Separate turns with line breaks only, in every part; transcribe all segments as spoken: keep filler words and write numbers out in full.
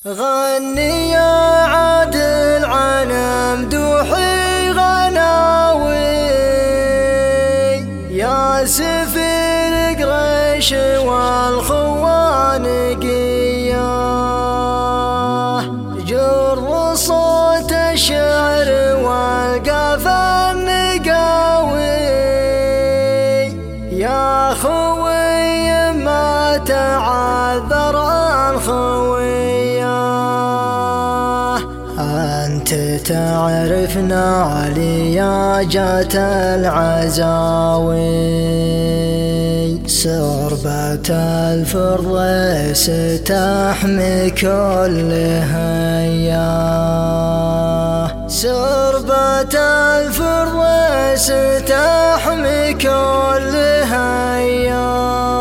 غني يا عادل عن مدوحي غناوي يا سفير قريش والخوانقية، جر صوت الشعر والقافى النقاوي يا خوي ما تعذر عن خويه. أنت تعرفنا علياجة العزاوي، سربة الفرس تحمي كل هيا، سربة الفرس تحمي كل هيا.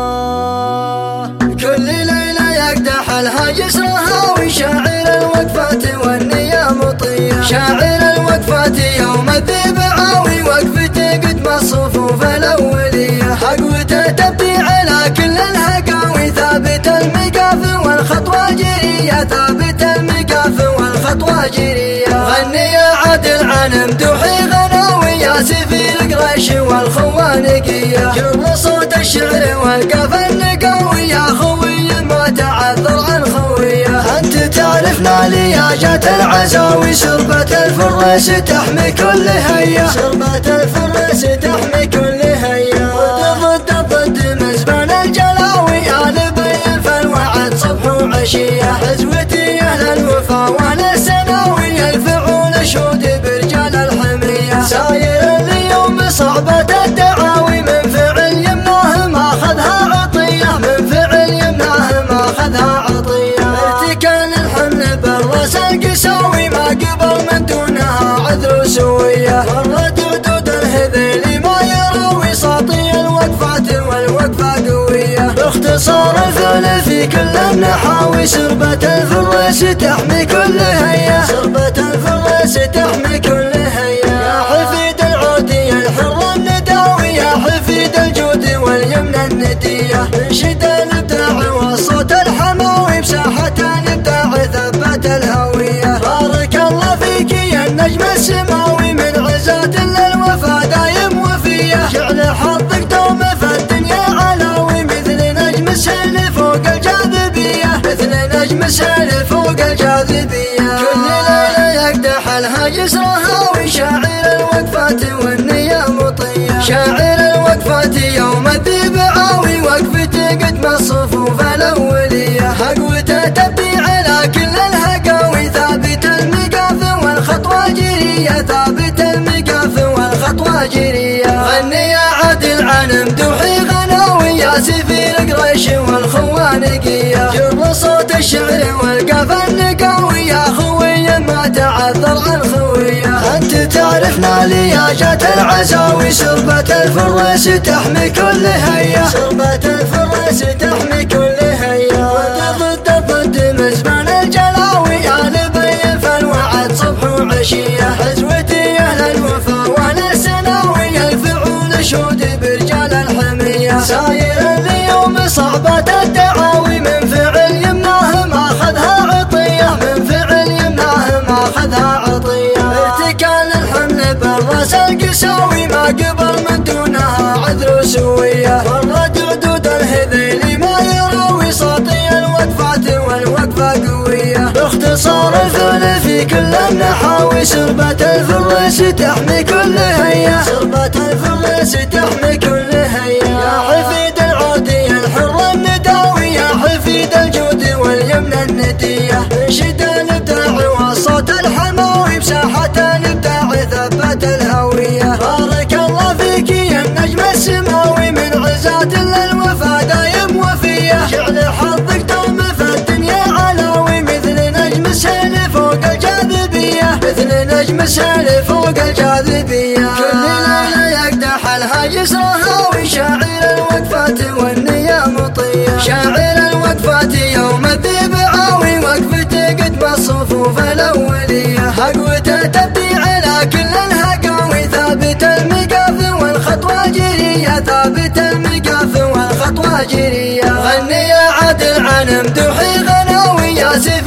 كل ليلة يقدح لها يسرها وشاعر الوقفات والنية مطية، شاعر الوقفات يوم الذيب عاوي وقفته قدم الصفوف الأولية، حقوته تبدي على كل الهقاوي، ثابت المقاف والخطوة جرية، ثابت المقاف والخطوة جرية. غني يا عادل عن مدوحي غناوي يا سفير قريش والخوانقية، جر صوت الشعر والقافى النقاوي يا خوي ما تعذر عن خويه. أنت تعرفنا لياجة العزاوي، سربة الفرس تحمي كل هيا، سربة الفرس تحمي كل هيا. ضد ضد مزبان الجلاوي آل بين فالوعد صبح وعشية، حزوتي أهل الوفا وأهل السناوي يرفعون شود برجال الحمية، ساير اليوم صعبة الدعاوي من فعل يمناه ما أخذها عطية، من فعل يمناه ما أخذها عطية. ارتكان الحمل بالراس القساوي ما قبل من دونها عذر سوية، مرت ردود الهذيل ما يراوي ساطي الوقفات والوقفة قوية. باختصار الفعل في كل النحاوي، سربة الفرس تحمي كل هيا، سربة الفرس تحمي كل هيا. يا حفيد العودي الحر النداوي، يا حفيد الجود واليمن الندية، انشد الابداع والصوت الحماوي بساحة الابداع ثبت الهوية. بارك الله فيك يا النجم السماوي من عزات للوفا دايم وفيه، جعل حظك دوم في الدنيا علاوي، مثل نجم السيل فوق الجاذبية، مثل نجم السيل فوق الجاذبية. كل ليلة يقدح لها يسرها وشاعر الوقفات والنية مطية، شاعر الوقفات يوم الذيب عاوي وقفته قدم الصفوف الأولية، حقوته تبدي على كل الهقاوي، ثابت المقاف والخطوة جرية، ثابت المقاف والخطوة جرية. غني يا عادل عن مدوحي غناوي يا سفير قريش والخوانقية، جر صوت الشعر والقافى النقاوي يا خوي ما تعذر عن خويه. أنت تعرفنا لياجة العزاوي، سربة الفرس تحمي كل هيا، سربة الفرس تحمي كل هيا. ضد ضد مزبان الجلاوي آل بين فالوعد صبح وعشية، حزوتي أهل الوفا وأهل السناوي يرفعون شود برجال الحمية، ساير اليوم صعبة الدعاوي من فعل يمناه ما أخذها عطية، من فعل يمناه ما أخذها عطية. ارتكان الحمل بالراس القساوي ما قبل من دونها عذر سوية، مرت ردود الهذيل ما يراوي ساطي الوقفات والوقفة قوية. باختصار الفعل في كل النحاوي، سربة الفرس تحمي كل هيا، سربة الفرس تحمي كل هيا. يا حفيد العودي الحر النداوي، يا حفيد الجود واليمن الندية، انشد الابداع والصوت الحماوي بساحة الابداع ثبت الهوية. بارك الله فيك يا النجم السماوي من عزات للوفا دايم وفيه، جعل حظك دوم في الدنيا علاوي، مثل نجم السيل فوق الجاذبية، مثل نجم السيل فوق الجاذبية. كل ليلة يقدح لها يسرها وشاعر الوقفات والنية مطية، شاعر الوقفات يوم الذيب عاوي وقفته قدم الصفوف الأولية، حقوته تبدي على كل الهقاوي، ثابت المقاف والخطوة جرية، ثابت المقاف والخطوة جرية. غني يا عادل عن مدوحي غناوي يا سفير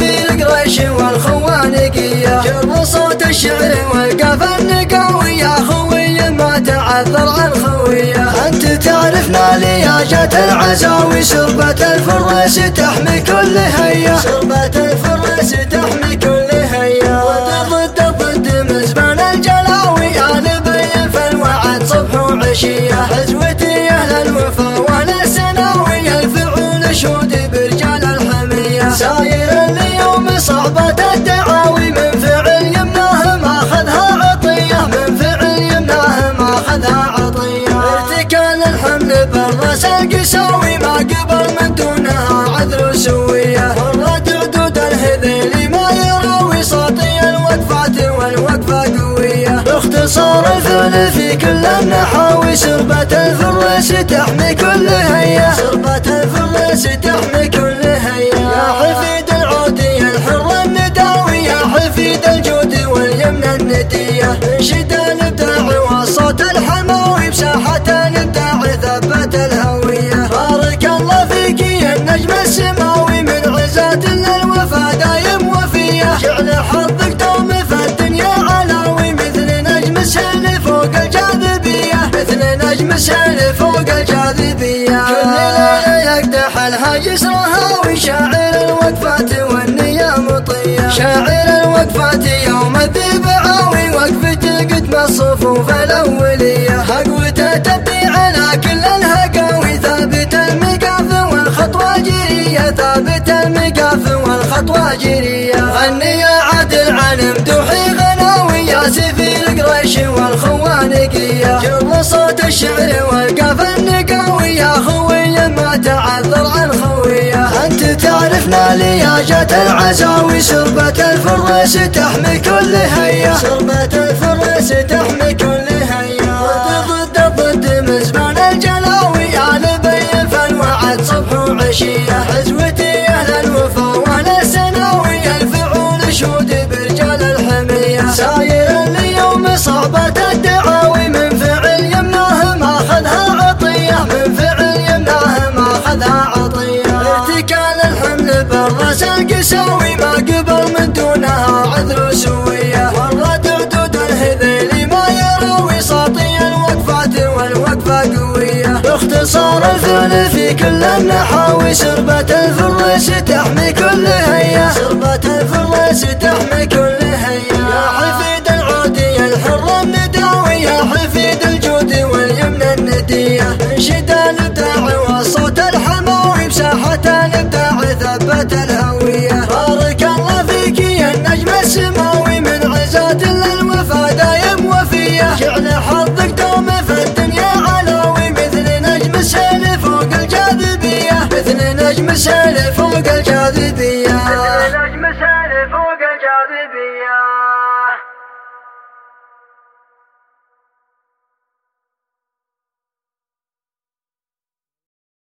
القريش والخوانقية. جر صوت الشعر والقافى النقاوي يا خوي ما تعذر عن خوية. أنت تعرفنا لياجة العزاوي سربة الفرس تحمي كل هيا. سربة الفرس تحمي كل هيا. ضد ضد مزبان الجلاوي يا نبي فالوعد صبح وعشية. حزوتي أهل الوفا والسناوي الفعول شهود برجال الحمية. ساير اليوم صعبة الدعاوي من فعل يمناه ما أخذها عطية. من فعل يمناه ما أخذها عطية. ارتكال الحمل بالرأس القساوي ما قبل من دونها عذر وسوية. مرت عدود الهذيل ما يراوي صوتي الوقفات والوقفة قوية. باختصار الفعل في كل النحاوي سربة الفرس تحمي كل هيا. سربة الفرس تحمي كل هيا. يا حفيد العودي الحر النداوي يا حفيد الجود واليمن الندية. انشد الابداع والصوت الحماوي بساحة الابداع ثبت الهوية. بارك الله فيك يا النجم السماوي من عزات للوفا دايم وفية. جعل حظك دوم في الدنيا علاوي مثل نجم السهل فوق الجاذبية. مثل نجم السهل فوق الجاذبية. كل ليلة يقدح الهاجس رهاوي شاعر الوقفات والنية مطية. شاعر الوقفات يوم الذيب عاوي وقفته قدم الصفوف الأولية. هقوته تبدي على كل الهقاوي ثابت المقاف والخطوة جرية. ثابت المقاف والخطوة جرية. غني يا عادل عن مدوحي غناوي يا سفير القريش والخوانقية. جر صوت الشعر والقافى النقاوي يا خوي ما تعذر عن خوية. أنت تعرفنا لياجة العزاوي سربة الفرس تحمي كل هيا. سربة الفرس تحمي كل هيا. ضد ضد مزبان الجلاوي يا نبي فالوعد صبح وعشية. حزوتي أهل الوفا والسناوي الفعول شهود برجال الحمية. ساير اليوم صعبة الدعاوي من فعل يمناه ما أخذها عطية. من فعل يمناه ما أخذها عطية. ارتكال الحمل بالرأس القساوي ما قبل من دونها عذر وسوية. مرت عدود الهذيل ما يراوي صوتي الوقفات والوقفة قوية. باختصار الفعل في كل النحاوي سربة الفرس تحمي كل هيا. سربة الفرس تحمي كل هيا. يا حفيد العودي الحر النداوي يا حفيد الجود واليمن الندية. انشد الابداع والصوت الحماوي بساحة الابداع ثبت الهوية. بارك الله فيك يا النجم السماوي من عزات للوفا دايم وفية. جعل حظك دوم في الدنيا علاوي مثل نجم السهل فوق الجاذبية. مثل نجم السهل فوق الجاذبية.